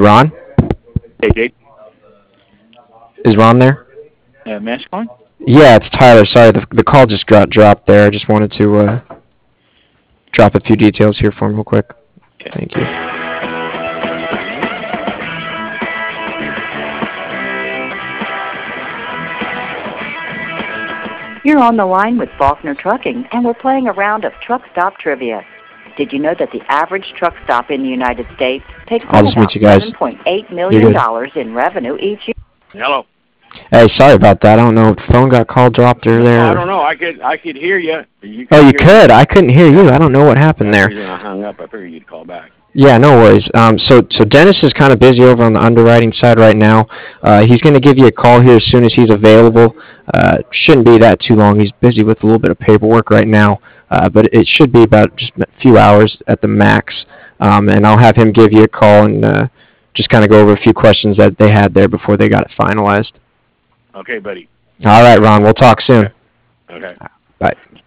Ron? Hey, Jake. Is Ron there? Mash calling? Yeah, it's Tyler. Sorry, the call just got dropped there. I just wanted to drop a few details here for him real quick. Okay. Thank you. You're on the line with Faulkner Trucking, and we're playing a round of truck stop trivia. Did you know that the average truck stop in the United States takes I'll in just about meet you guys. $7.8 You're million good. in revenue each year? Hello. Hey, sorry about that. I don't know if the phone got called dropped or No, I there. don't know. I could hear you. You Oh, couldn't you hear me. could. I couldn't hear you. Yeah. I don't know what happened That's the there. reason I hung up. I figured you'd call back. Yeah, no worries. So Dennis is kind of busy over on the underwriting side right now. He's going to give you a call here as soon as he's available. Shouldn't be that too long. He's busy with a little bit of paperwork right now, but it should be about just a few hours at the max. And I'll have him give you a call and just kind of go over a few questions that they had there before they got it finalized. Okay, buddy. All right, Ron. We'll talk soon. Okay. Okay. Bye.